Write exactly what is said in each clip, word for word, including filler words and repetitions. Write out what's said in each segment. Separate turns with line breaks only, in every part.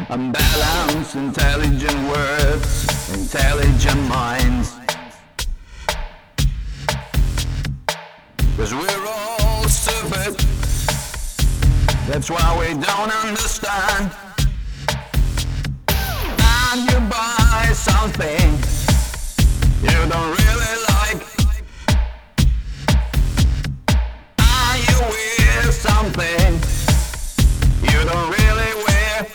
Unbalanced, intelligent words, intelligent minds. 'Cause we're all stupid, that's why we don't understand. And you buy something you don't really like, and you wear something you don't really wear.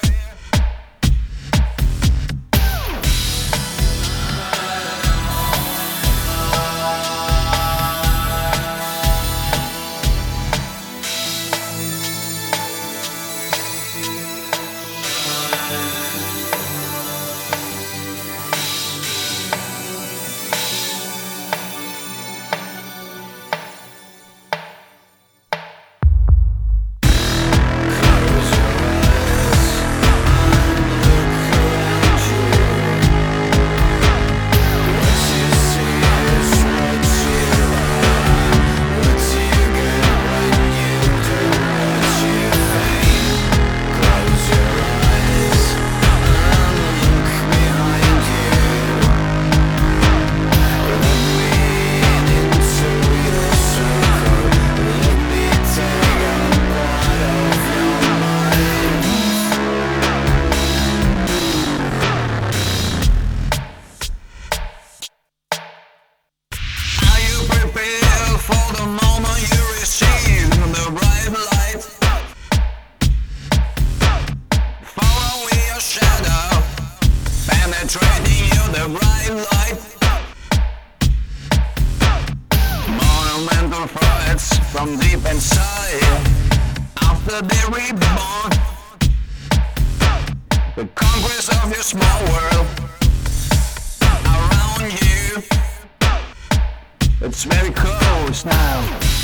Penetrating you the right light. Monumental threats from deep inside. After they reborn, the conquest of your small world around you. It's very close now.